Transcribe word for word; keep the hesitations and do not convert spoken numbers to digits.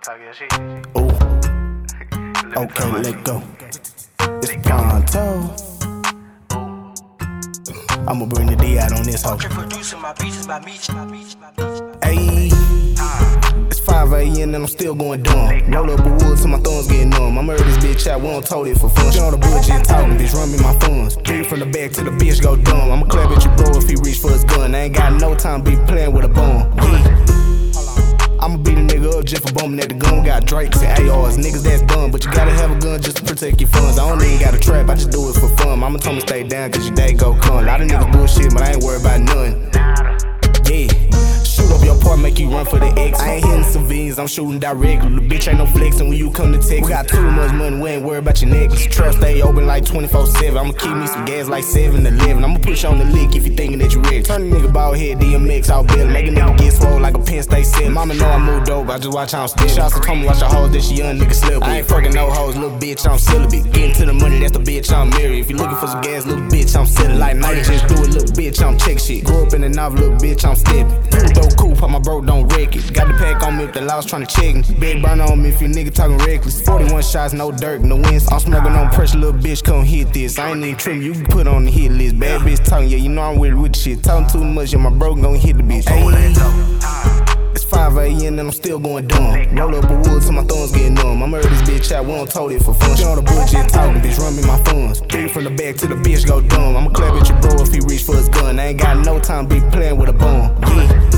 talk your shit. Ooh. Okay, let go. It's pronto. I'ma bring the D out on this hoe. Ayy. It's five A M and I'm still going dumb. Roll up a wood till my thumbs get numb. I murder this bitch out, we don't told it for fun. She on the budget talking, bitch, run me my funds. Three from the back till the bitch go dumb. I'ma clap at your bro if he reach for his gun. I ain't got no time to be playing with a bum. Yeah. I'ma beat a nigga up just for bumping at the gun. Got Drakes and A Rs, niggas that's dumb. But you gotta have a gun just to protect your funds. I don't even got a trap, I just do it for fun. Mama told me stay down cause your day go come. A lot of niggas bullshit, but I ain't worried about none. Yeah. Shoot up your part, make you run for the X. I ain't hitting civilians, I'm shooting direct. Little bitch ain't no flexing when you come to Texas. We got too much money, we ain't worried about your necklace. Trap stay open like twenty-four seven. I'ma keep me some gas like seven eleven. I'ma push on the lick if you thinking that you ready. Turn a nigga bald head D M X out belly. Make a nigga get swole like a Penn State set. Mama know I move dope, I just watch how I'm still. Shots told me watch a hoes, that she young nigga slip. I ain't fucking no hoes, little bitch, I'm celibate. Getting to the money, that's the bitch, I'm married. If you looking for some gas, little bitch, I'm selling like night. Just do it, little bitch, I'm check shit. Grew up in the novel, little bitch, I'm stepping. Throw cool, pop my bro, don't wreck it. Got the pack on me if the laws tryna check me. Big burn on me if you nigga talking reckless. forty-one shots, no dirt, no wins. I'm smoking on pressure, little bitch, come hit this. I ain't even tripping, you can put on the hit list. Bad bitch talking, yeah, you know I'm with it with the shit. Talking too much, yeah, my bro gon' hit the bitch. Ayy. It's five A M and I'm still going dumb. Roll up a wood till my thumbs get numb. I murder this bitch out, we don't told it for fun. She on the budget talking, bitch, run me my funds. Three from the back till the bitch go dumb. I'ma clap at your bro if he reach for his gun. I ain't got no time to be playing with a bum. Yeah.